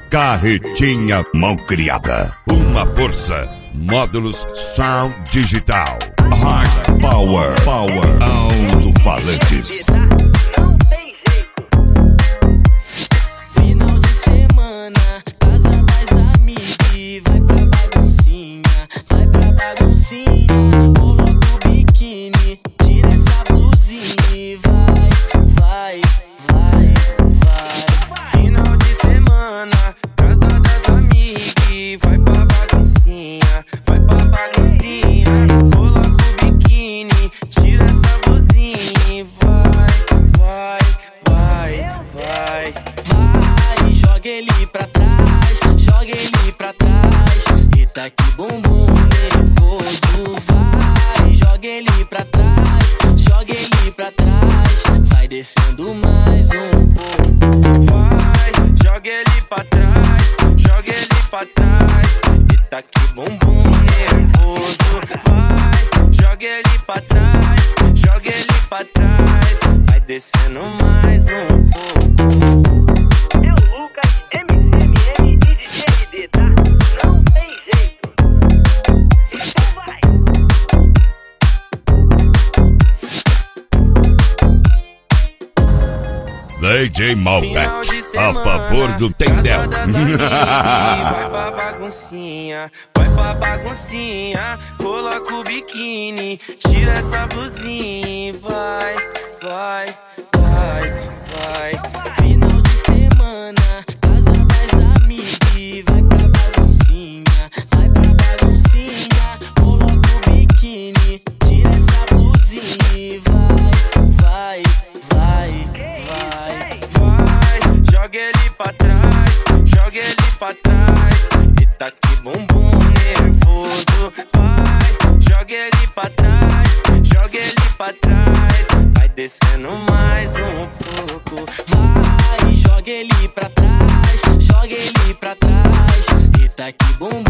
Carretinha Mão Criada. Uma força. Módulos Sound Digital. High Power. Alto-falantes. Não tem jeito. Final de semana, casa das amigas. Vai pra baguncinha, vai pra baguncinha. Coloca o biquíni, tira essa blusinha e vai. Final de semana, casa das amigas. Vai pra baguncinha, vai pra baguncinha. Coloca o biquíni, tira essa blusinha e vai. Joga ele pra trás, joga ele pra trás. Eita que bumbum nervoso. Vai, joga ele pra trás, joga ele pra trás. Vai descendo mais um pouco. Vai, joga ele pra trás, joga ele pra trás. Eita que bumbum nervoso. Vai, joga ele pra trás, joga ele pra trás. Vai descendo mais um pouco. Eu, Lucas, MCMM e DJ MD, tá? Não tem jeito. Então vai. DJ Malbec, a favor do Tendel. Vai pra baguncinha, vai pra baguncinha. Coloca o biquíni, tira essa blusinha e vai. Final de semana, casa das amigas. Vai pra baguncinha, vai pra baguncinha. Coloca o biquíni, tira essa blusinha e vai. Joga ele pra trás, joga ele pra trás. Eita que bumbum nervoso. Vai, joga ele pra trás, joga ele pra trás. Vai descendo mais um pouco. Vai, joga ele pra trás, joga ele pra trás. Eita que bumbum